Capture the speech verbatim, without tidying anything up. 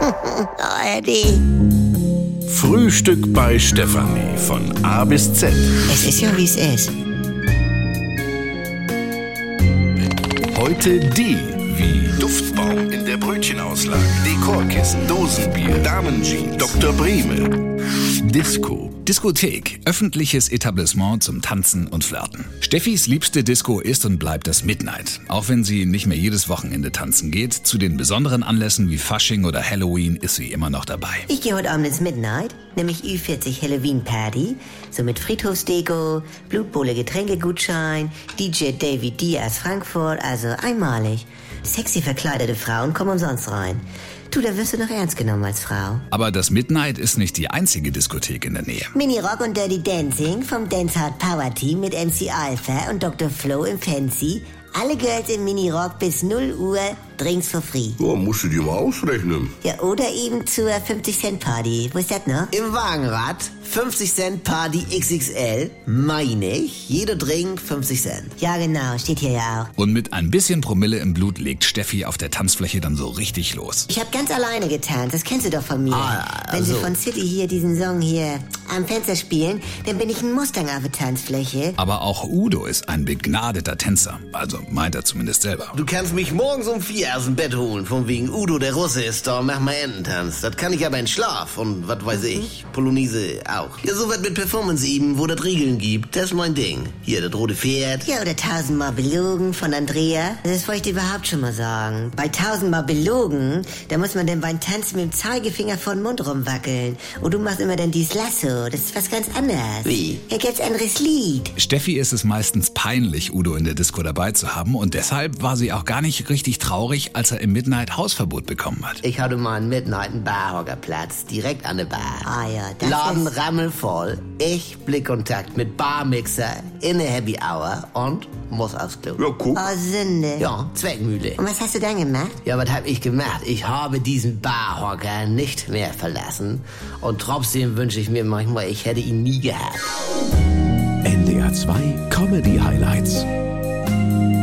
Oh, Eddie. Frühstück bei Stefanie von A bis Z. Es ist ja, wie es ist. Heute die, wie Duftbaum in der Brötchenauslage, Dekorkissen, Dosenbier, Damenjeans, Doktor Brehme, Disco. Diskothek, öffentliches Etablissement zum Tanzen und Flirten. Steffis liebste Disco ist und bleibt das Midnight. Auch wenn sie nicht mehr jedes Wochenende tanzen geht, zu den besonderen Anlässen wie Fasching oder Halloween ist sie immer noch dabei. Ich gehe heute Abend ins Midnight, nämlich Ü vierzig Halloween Party, so mit Friedhofsdeko, Blutbowle Getränkegutschein, D J David D aus Frankfurt, also einmalig. Sexy verkleidete Frauen kommen umsonst rein. Du, da wirst du noch ernst genommen als Frau. Aber das Midnight ist nicht die einzige Diskothek in der Nähe. Mini-Rock und Dirty Dancing vom Dance Hard Power Team mit M C Alpha und Doktor Flo im Fancy. Alle Girls im Mini-Rock bis null Uhr, Drinks for free. Ja, musst du dir mal ausrechnen. Ja, oder eben zur fünfzig Cent Party. Wo ist das noch? Im Wagenrad, fünfzig Cent Party X X L, meine ich. Jeder Drink fünfzig Cent. Ja, genau, steht hier ja auch. Und mit ein bisschen Promille im Blut legt Steffi auf der Tanzfläche dann so richtig los. Ich hab ganz alleine getanzt, das kennst du doch von mir. Ah, Wenn sie also. von City hier diesen Song hier am Fenster spielen, dann bin ich ein Mustang auf der Tanzfläche. Aber auch Udo ist ein begnadeter Tänzer. Also meint er zumindest selber. Du kannst mich morgens um vier aus dem Bett holen, von wegen Udo, der Russe ist da, mach mal Ententanz. Das kann ich aber in Schlaf und was weiß ich, Polonaise auch. Ja, so was mit Performance eben, wo das Regeln gibt, das ist mein Ding. Hier, das rote Pferd. Ja, oder tausendmal belogen von Andrea. Das wollte ich überhaupt schon mal sagen. Bei tausendmal belogen, da muss man denn beim Tanzen mit dem Zeigefinger vor den Mund rumwackeln. Und du machst immer dann dieses Lasso. Das ist was ganz anderes. Wie? Ja, ganz anderes Lied. Steffi ist es meistens peinlich, Udo in der Disco dabei zu haben und deshalb war sie auch gar nicht richtig traurig, als er im Midnight Hausverbot bekommen hat. Ich hatte mal einen Midnight einen Barhockerplatz, direkt an der Bar. Ah ja, das Laden ist... rammelvoll, ich Blickkontakt mit Barmixer in der Happy Hour und muss aufs Klo. Ja, guck. Oh, Sünde. Ja, Zweckmühle. Und was hast du dann gemacht? Ja, was hab ich gemacht? Ich habe diesen Barhocker nicht mehr verlassen und trotzdem wünsche ich mir manchmal, ich hätte ihn nie gehabt. N D R zwei Comedy Highlights.